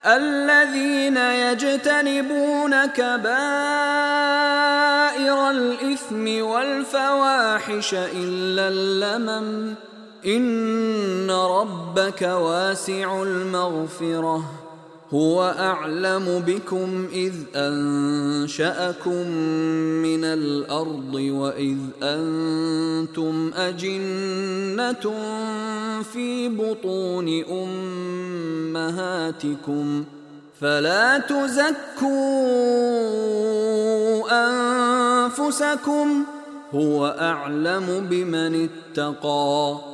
الذين يجتنبون كبائر الإثم والفواحش إلا اللمم إن ربك واسع المغفرة هو أعلم بكم إذ أنشأكم من الأرض وإذ أنتم أجنة في بطون أمهاتكم فلا تزكوا أنفسكم هو أعلم بمن اتقى